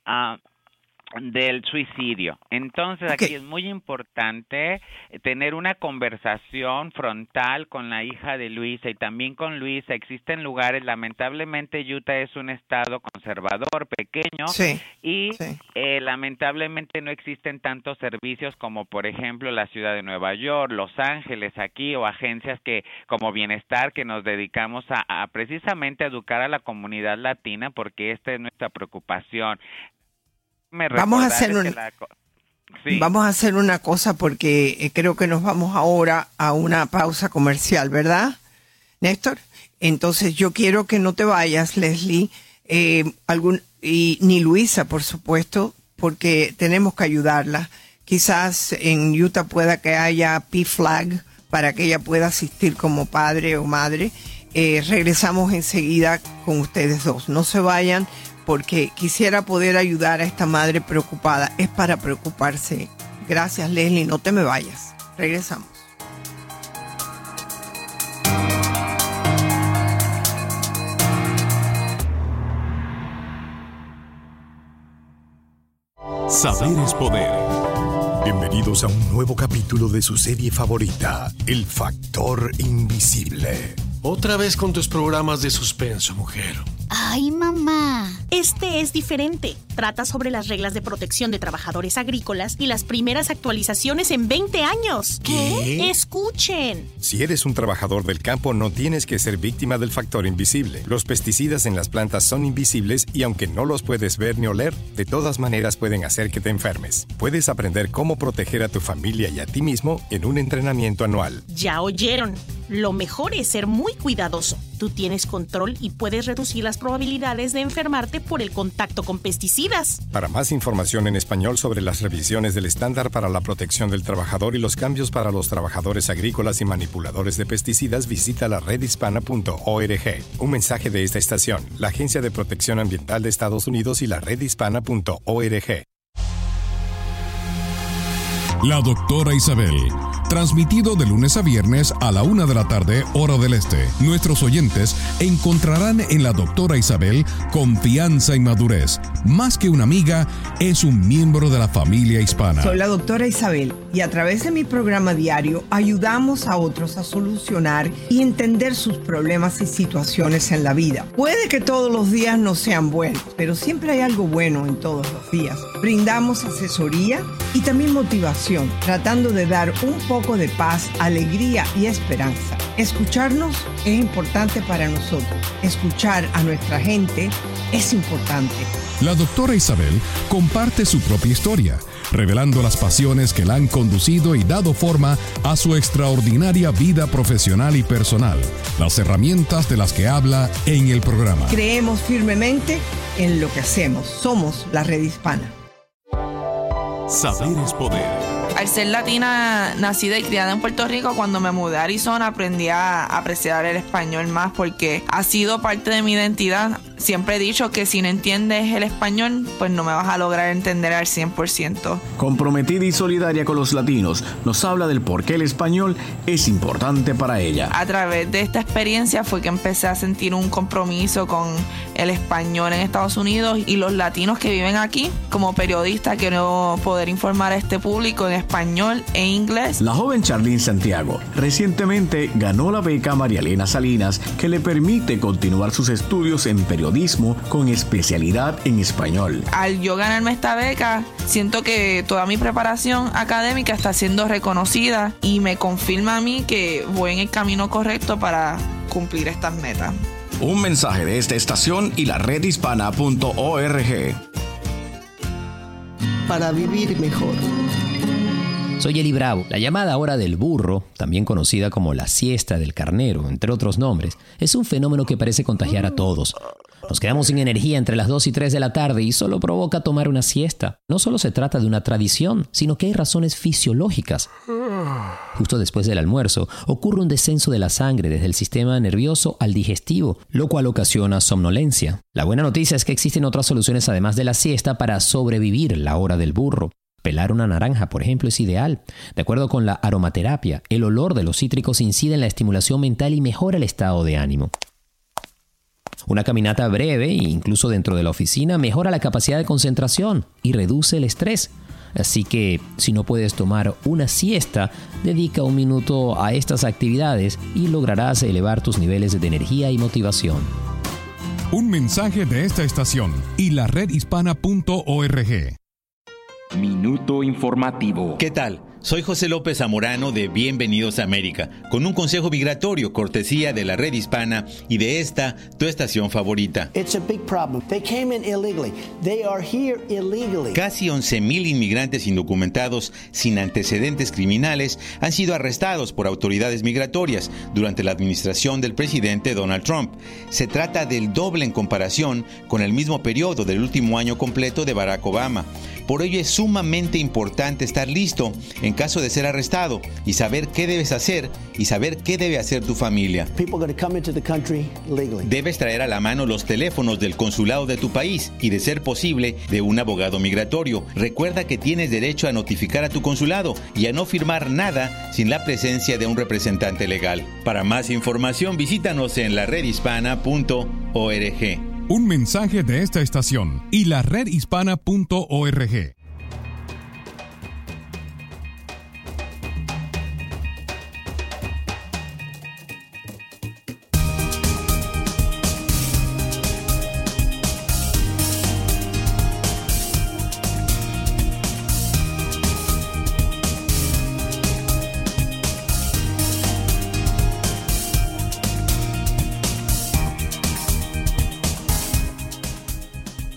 suicidio. Entonces, aquí es muy importante tener una conversación frontal con la hija de Luisa y también con Luisa. Existen lugares, lamentablemente Utah es un estado conservador, pequeño, y lamentablemente no existen tantos servicios como, por ejemplo, la ciudad de Nueva York, Los Ángeles, aquí, o agencias como Bienestar, que nos dedicamos a precisamente educar a la comunidad latina, porque esta es nuestra preocupación. Vamos a hacer una cosa, porque creo que nos vamos ahora a una pausa comercial, ¿verdad, Néstor? Entonces yo quiero que no te vayas, Leslie, ni Luisa, por supuesto, porque tenemos que ayudarla. Quizás en Utah pueda que haya PFLAG para que ella pueda asistir como padre o madre. Regresamos enseguida con ustedes dos. No se vayan, porque quisiera poder ayudar a esta madre preocupada. Es para preocuparse. Gracias, Leslie. No te me vayas. Regresamos. Saber es poder. Bienvenidos a un nuevo capítulo de su serie favorita, El Factor Invisible. Otra vez con tus programas de suspenso, mujer. Ay, mamá. Este es diferente. Trata sobre las reglas de protección de trabajadores agrícolas y las primeras actualizaciones en 20 años. ¿Qué? ¡Escuchen! Si eres un trabajador del campo, no tienes que ser víctima del factor invisible. Los pesticidas en las plantas son invisibles y aunque no los puedes ver ni oler, de todas maneras pueden hacer que te enfermes. Puedes aprender cómo proteger a tu familia y a ti mismo en un entrenamiento anual. Ya oyeron. Lo mejor es ser muy cuidadoso. Tú tienes control y puedes reducir las probabilidades de enfermarte por el contacto con pesticidas. Para más información en español sobre las revisiones del estándar para la protección del trabajador y los cambios para los trabajadores agrícolas y manipuladores de pesticidas, visita la redhispana.org. Un mensaje de esta estación, la Agencia de Protección Ambiental de Estados Unidos y la redhispana.org. La doctora Isabel, transmitido de lunes a viernes a la 1 de la tarde, hora del este. Nuestros oyentes encontrarán en la doctora Isabel confianza y madurez. Más que una amiga, es un miembro de la familia hispana. Soy la doctora Isabel y a través de mi programa diario ayudamos a otros a solucionar y entender sus problemas y situaciones en la vida. Puede que todos los días no sean buenos, pero siempre hay algo bueno en todos los días. Brindamos asesoría y también motivación, tratando de dar un poco de paz, alegría y esperanza. Escucharnos es importante para nosotros. Escuchar a nuestra gente es importante. La doctora Isabel comparte su propia historia, revelando las pasiones que la han conducido y dado forma a su extraordinaria vida profesional y personal, las herramientas de las que habla en el programa. Creemos firmemente en lo que hacemos. Somos la Red Hispana. Saber es poder. Al ser latina, nacida y criada en Puerto Rico, cuando me mudé a Arizona aprendí a apreciar el español más porque ha sido parte de mi identidad. Siempre he dicho que si no entiendes el español, pues no me vas a lograr entender al 100%. Comprometida y solidaria con los latinos, nos habla del por qué el español es importante para ella. A través de esta experiencia fue que empecé a sentir un compromiso con el español en Estados Unidos y los latinos que viven aquí. Como periodista quiero poder informar a este público en español e inglés. La joven Charlene Santiago recientemente ganó la beca María Elena Salinas, que le permite continuar sus estudios en periodismo con especialidad en español. Al yo ganarme esta beca, siento que toda mi preparación académica está siendo reconocida y me confirma a mí que voy en el camino correcto para cumplir estas metas. Un mensaje de esta estación y la redhispana.org. Para vivir mejor. Soy Eli Bravo. La llamada hora del burro, también conocida como la siesta del carnero, entre otros nombres, es un fenómeno que parece contagiar a todos. Nos quedamos sin energía entre las 2 y 3 de la tarde y solo provoca tomar una siesta. No solo se trata de una tradición, sino que hay razones fisiológicas. Justo después del almuerzo, ocurre un descenso de la sangre desde el sistema nervioso al digestivo, lo cual ocasiona somnolencia. La buena noticia es que existen otras soluciones además de la siesta para sobrevivir la hora del burro. Pelar una naranja, por ejemplo, es ideal. De acuerdo con la aromaterapia, el olor de los cítricos incide en la estimulación mental y mejora el estado de ánimo. Una caminata breve, incluso dentro de la oficina, mejora la capacidad de concentración y reduce el estrés. Así que, si no puedes tomar una siesta, dedica un minuto a estas actividades y lograrás elevar tus niveles de energía y motivación. Un mensaje de esta estación y la redhispana.org. Minuto informativo. ¿Qué tal? Soy José López Zamorano de Bienvenidos a América, con un consejo migratorio cortesía de la Red Hispana y de esta, tu estación favorita. It's a big problem. They came in illegally. They are here illegally. Casi 11,000 inmigrantes indocumentados sin antecedentes criminales han sido arrestados por autoridades migratorias durante la administración del presidente Donald Trump. Se trata del doble en comparación con el mismo periodo del último año completo de Barack Obama. Por ello es sumamente importante estar listo en caso de ser arrestado y saber qué debes hacer y saber qué debe hacer tu familia. Debes traer a la mano los teléfonos del consulado de tu país y, de ser posible, de un abogado migratorio. Recuerda que tienes derecho a notificar a tu consulado y a no firmar nada sin la presencia de un representante legal. Para más información, visítanos en la redhispana.org. Un mensaje de esta estación y la redhispana.org.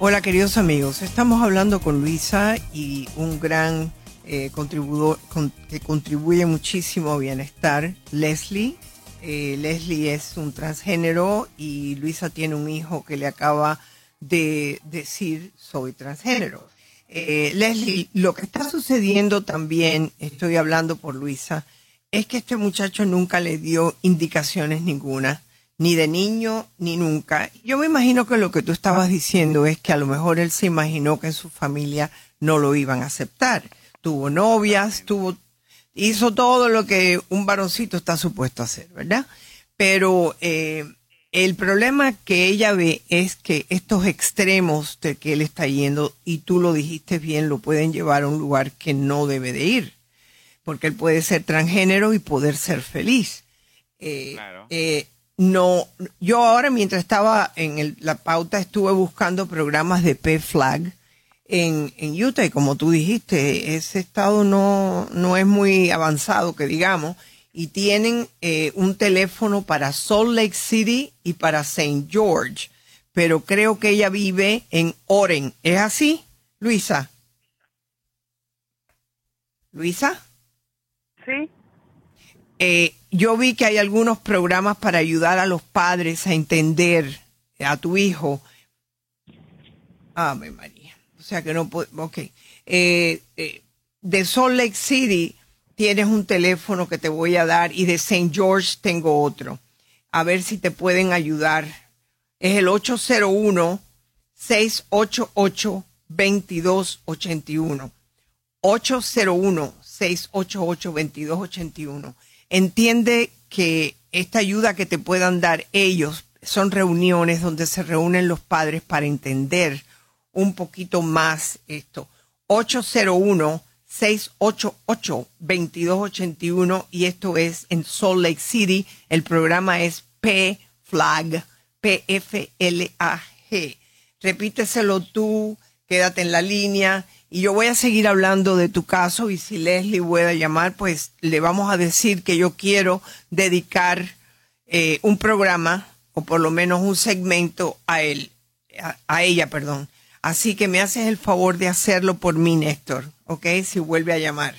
Hola queridos amigos, estamos hablando con Luisa y un gran contribuidor que contribuye muchísimo a bienestar, Leslie. Leslie es un transgénero y Luisa tiene un hijo que le acaba de decir soy transgénero. Leslie, lo que está sucediendo también, estoy hablando por Luisa, es que este muchacho nunca le dio indicaciones ninguna, ni de niño, ni nunca. Yo me imagino que lo que tú estabas diciendo es que a lo mejor él se imaginó que en su familia no lo iban a aceptar. Tuvo novias, hizo todo lo que un varoncito está supuesto a hacer, ¿verdad? Pero el problema que ella ve es que estos extremos de que él está yendo, y tú lo dijiste bien, lo pueden llevar a un lugar que no debe de ir, porque él puede ser transgénero y poder ser feliz. Claro. No, yo ahora mientras estaba en la pauta estuve buscando programas de PFLAG en Utah y como tú dijiste, ese estado no es muy avanzado que digamos, y tienen un teléfono para Salt Lake City y para St. George, pero creo que ella vive en Oren. ¿Es así, Luisa? ¿Luisa? Sí. Yo vi que hay algunos programas para ayudar a los padres a entender a tu hijo. Ave María. O sea que no puedo. Ok. De Salt Lake City tienes un teléfono que te voy a dar y de St. George tengo otro. A ver si te pueden ayudar. Es el 801-688-2281. 801-688-2281. Entiende que esta ayuda que te puedan dar ellos son reuniones donde se reúnen los padres para entender un poquito más esto. 801-688-2281 y esto es en Salt Lake City. El programa es PFLAG, P-F-L-A-G. Repíteselo tú, quédate en la línea. Y yo voy a seguir hablando de tu caso y si Leslie puede llamar, pues le vamos a decir que yo quiero dedicar un programa o por lo menos un segmento a ella. Así que me haces el favor de hacerlo por mí, Néstor, ¿ok? Si vuelve a llamar.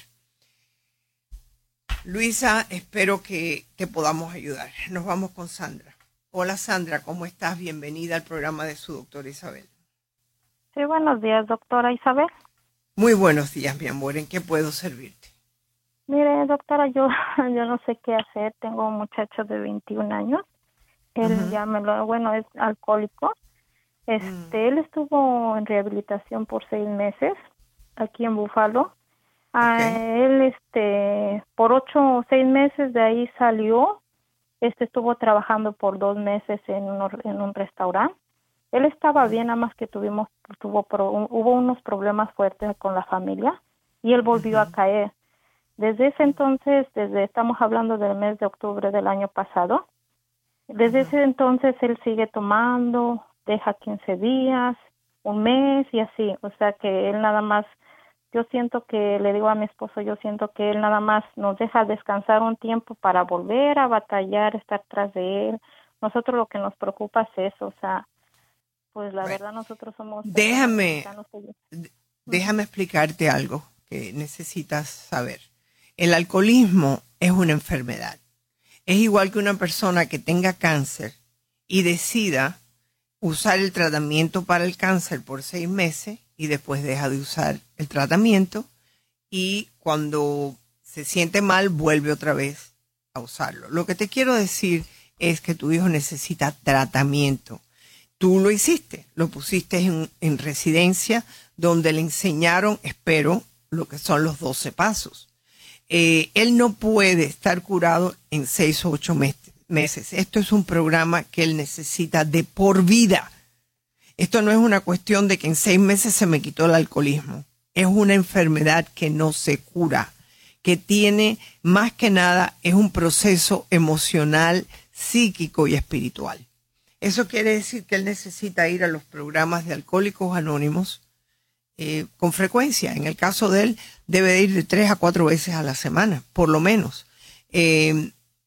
Luisa, espero que te podamos ayudar. Nos vamos con Sandra. Hola Sandra, ¿cómo estás? Bienvenida al programa de su doctora Isabel. Sí, buenos días, doctora Isabel. Muy buenos días, mi amor. ¿En qué puedo servirte? Mire, doctora, yo no sé qué hacer. Tengo un muchacho de 21 años. Él es alcohólico. Él estuvo en rehabilitación por 6 meses aquí en Buffalo. Él, por 8 o 6 meses de ahí salió. Estuvo trabajando por 2 meses en un restaurante. Él estaba bien, nada más que hubo unos problemas fuertes con la familia y él volvió a caer. Desde ese entonces, estamos hablando del mes de octubre del año pasado, desde ese entonces él sigue tomando, deja 15 días, un mes y así. O sea que él nada más, yo siento que, le digo a mi esposo, yo siento que él nada más nos deja descansar un tiempo para volver a batallar, estar tras de él. Nosotros lo que nos preocupa es eso, o sea, pues la verdad nosotros somos... Déjame explicarte algo que necesitas saber. El alcoholismo es una enfermedad. Es igual que una persona que tenga cáncer y decida usar el tratamiento para el cáncer por 6 meses y después deja de usar el tratamiento y cuando se siente mal vuelve otra vez a usarlo. Lo que te quiero decir es que tu hijo necesita tratamiento. Tú lo hiciste, lo pusiste en residencia donde le enseñaron, espero, lo que son los 12 pasos. Él no puede estar curado en 6 o 8 meses. Esto es un programa que él necesita de por vida. Esto no es una cuestión de que en 6 meses se me quitó el alcoholismo. Es una enfermedad que no se cura, que tiene, más que nada, es un proceso emocional, psíquico y espiritual. Eso quiere decir que él necesita ir a los programas de Alcohólicos Anónimos con frecuencia. En el caso de él, debe de ir de 3 a 4 veces a la semana, por lo menos.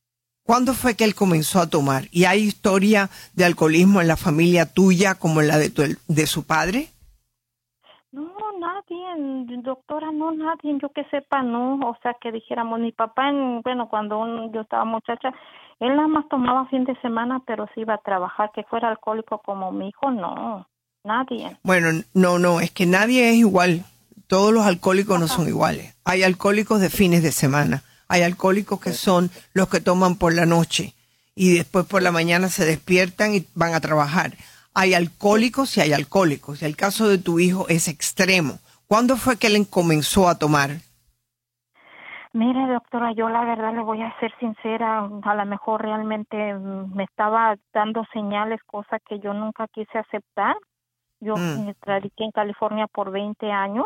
¿Cuándo fue que él comenzó a tomar? ¿Y hay historia de alcoholismo en la familia tuya como en la de su padre? No, nadie, doctora, no, nadie, yo que sepa, no, o sea, que dijéramos, mi papá, cuando yo estaba muchacha, él nada más tomaba fin de semana, pero sí iba a trabajar, que fuera alcohólico como mi hijo, no, nadie. Bueno, no, es que nadie es igual, todos los alcohólicos no son iguales. Hay alcohólicos de fines de semana, hay alcohólicos que son los que toman por la noche y después por la mañana se despiertan y van a trabajar. Hay alcohólicos y hay alcohólicos. El caso de tu hijo es extremo. ¿Cuándo fue que él comenzó a tomar? Mire, doctora, yo la verdad le voy a ser sincera. A lo mejor realmente me estaba dando señales, cosas que yo nunca quise aceptar. Yo me radiqué en California por 20 años.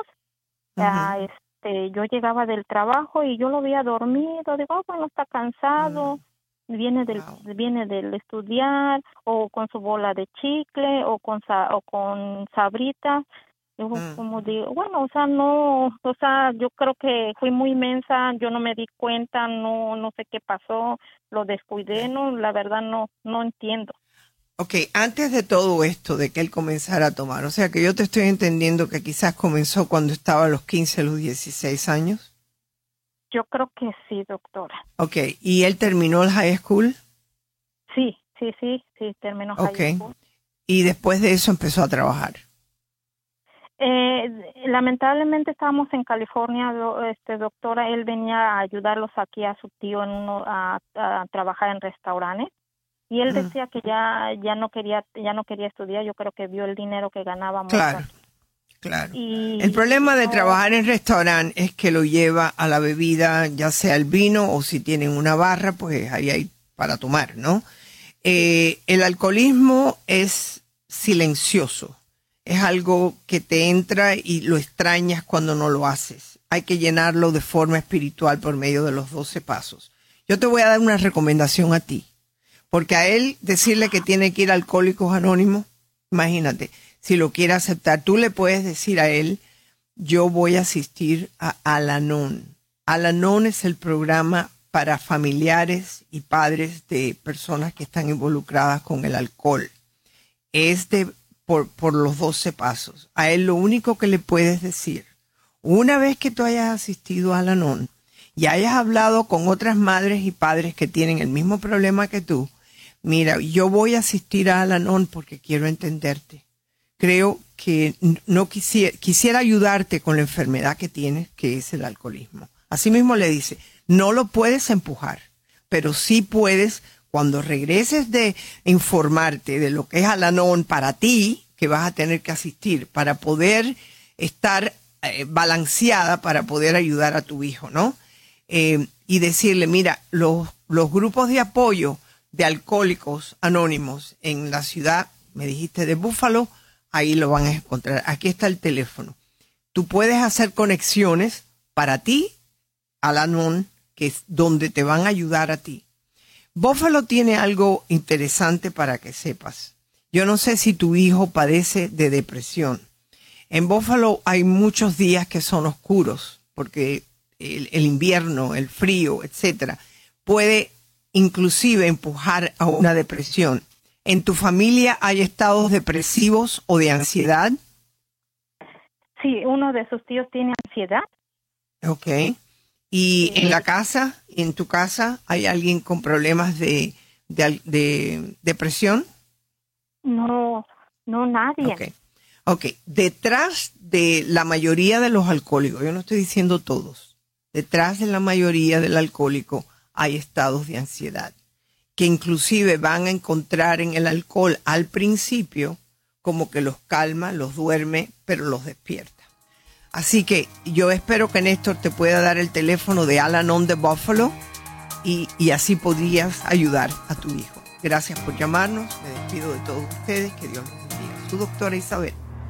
Yo llegaba del trabajo y yo lo veía dormido. Digo, bueno, está cansado. Viene del estudiar, o con su bola de chicle, o con sabritas. Yo como digo, yo creo que fui muy mensa, yo no me di cuenta, no sé qué pasó, lo descuidé, la verdad no entiendo. Ok, antes de todo esto, de que él comenzara a tomar, o sea que yo te estoy entendiendo que quizás comenzó cuando estaba a los 15, a los 16 años. Yo creo que sí, doctora. Ok, ¿y él terminó el high school? Sí, terminó high school. Y después de eso empezó a trabajar. Lamentablemente estábamos en California, doctora. Él venía a ayudarlos aquí a su tío a trabajar en restaurantes. Y él decía que ya no quería estudiar. Yo creo que vio el dinero que ganábamos. Claro. El problema de trabajar en restaurante es que lo lleva a la bebida, ya sea el vino o si tienen una barra, pues ahí hay para tomar, ¿no? El alcoholismo es silencioso. Es algo que te entra y lo extrañas cuando no lo haces. Hay que llenarlo de forma espiritual por medio de los 12 pasos. Yo te voy a dar una recomendación a ti. Porque a él decirle que tiene que ir a Alcohólicos Anónimos, imagínate. Si lo quiere aceptar, tú le puedes decir a él, yo voy a asistir a Al-Anon. Al-Anon es el programa para familiares y padres de personas que están involucradas con el alcohol. Es por los 12 pasos. A él lo único que le puedes decir, una vez que tú hayas asistido a Al-Anon y hayas hablado con otras madres y padres que tienen el mismo problema que tú, mira, yo voy a asistir a Al-Anon porque quiero entenderte. Creo que no quisiera ayudarte con la enfermedad que tienes, que es el alcoholismo. Así mismo le dice, no lo puedes empujar, pero sí puedes, cuando regreses de informarte de lo que es Al-Anon para ti, que vas a tener que asistir para poder estar balanceada, para poder ayudar a tu hijo, ¿no? Y decirle, mira, los grupos de apoyo de Alcohólicos Anónimos en la ciudad, me dijiste de Buffalo, ahí lo van a encontrar. Aquí está el teléfono. Tú puedes hacer conexiones para ti, Al-Anon, que es donde te van a ayudar a ti. Buffalo tiene algo interesante para que sepas. Yo no sé si tu hijo padece de depresión. En Buffalo hay muchos días que son oscuros, porque el invierno, el frío, etcétera, puede inclusive empujar a una depresión. ¿En tu familia hay estados depresivos o de ansiedad? Sí, uno de sus tíos tiene ansiedad. Ok. ¿Y en la casa, en tu casa, hay alguien con problemas de depresión? No, nadie. Ok. Detrás de la mayoría de los alcohólicos, yo no estoy diciendo todos, detrás de la mayoría del alcohólico hay estados de ansiedad, que inclusive van a encontrar en el alcohol al principio como que los calma, los duerme, pero los despierta. Así que yo espero que Néstor te pueda dar el teléfono de Al-Anon de Buffalo y así podrías ayudar a tu hijo. Gracias por llamarnos. Me despido de todos ustedes. Que Dios los bendiga. Su doctora Isabel.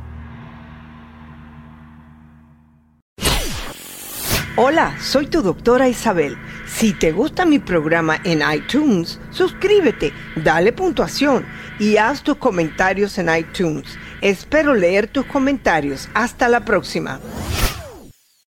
Hola, soy tu doctora Isabel. Si te gusta mi programa en iTunes, suscríbete, dale puntuación y haz tus comentarios en iTunes. Espero leer tus comentarios. Hasta la próxima.